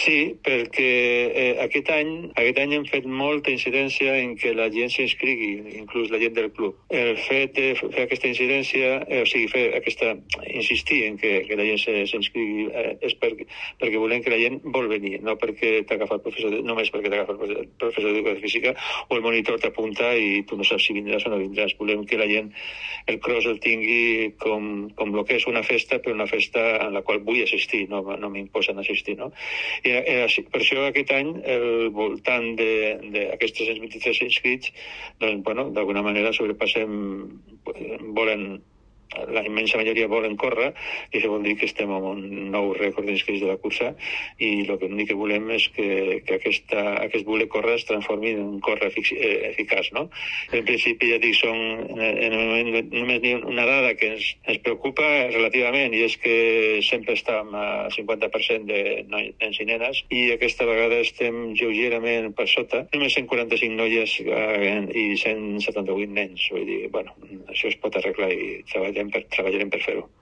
Sí, perquè aquest any hem fet molta incidència en què la gent s'inscrigui, inclús la gent del club. El fet de fer aquesta incidència, insistir en que la gent s'inscrigui és perquè volem que la gent vol venir, no perquè t'ha agafat només perquè t'ha agafat el professor d'educació física o el monitor t'apunta i tu no saps si vindràs o no vindràs. Volem que la gent el cross el tingui com el que és una festa, però una festa en la qual vull assistir, no m'imposen assistir, no? I per això aquest any, al voltant d'aquests 323 inscrits, doncs, d'alguna manera la immensa majoria volen córrer, i això vol dir que estem amb un nou rècord d'inscrits de la cursa, i l'únic que volem és que aquest voler córrer es transformi en un córrer eficaç, no? En principi, ja dic, en el moment només una dada que ens preocupa relativament, i és que sempre estàvem al 50% de nens i nenes, i aquesta vegada estem lleugerament per sota, només 145 noies i 178 nens. Vull dir, això es pot arreglar i treballarem per fer-ho.